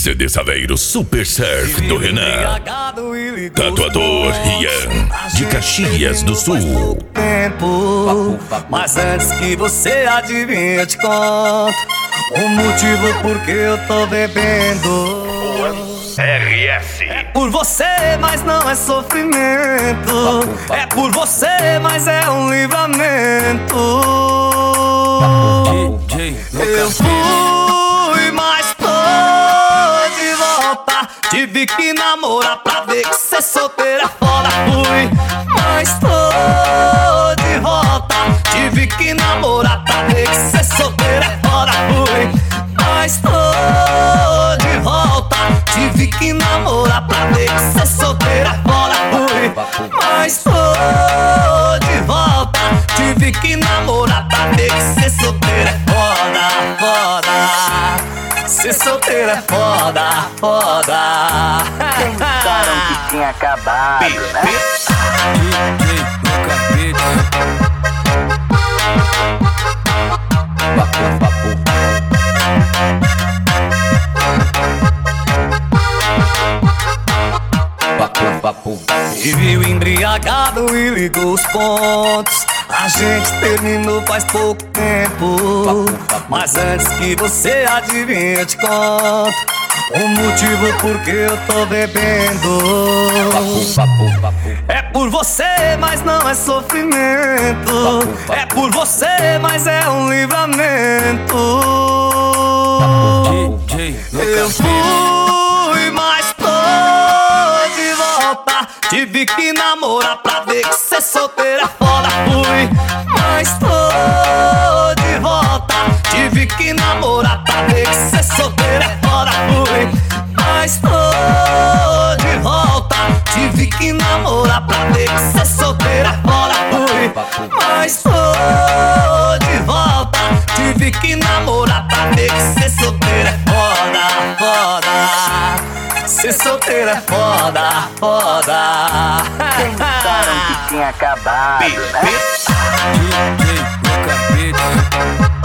CD Saleiro Super Surf do Renan. Tatuador Ian, de Caxias do Sul. Mas antes que você adivinhe, eu te conto o motivo por que eu tô bebendo. RS. É por você, mas não é sofrimento. É por você, mas é um livramento. Eu fui, mas tô de volta. Tive que namorar pra ver que ser solteira é foda. Fui, mas tô de volta. Tive que namorar pra ver que ser solteira é foda. Fui, mas tô de volta. Tive que namorar pra ver que ser solteira é foda. Fui, mas tô de volta. Tive que namorar pra ver que ser solteira é foda, foda. Ser solteira é foda, foda. Pensaram que tinha acabado, né? E viu embriagado e ligou os pontos. A gente terminou faz pouco tempo. Mas antes que você adivinhe, eu te conto o motivo por que eu tô bebendo. É por você, mas não é sofrimento. É por você, mas é um livramento. Eu fui, mas tô de volta. Tive que namorar pra ver que ser solteira é foda. Fui, mas tô de volta. Tive que namorar pra ver que ser solteira é foda. Fui, mas tô de volta. Tive que namorar pra ver que ser solteira é foda. Fui, mas tô de volta. Tive que namorar pra ver que ser solteira é foda, foda. Ser solteira é foda, foda. Pensaram que tinha acabado, né?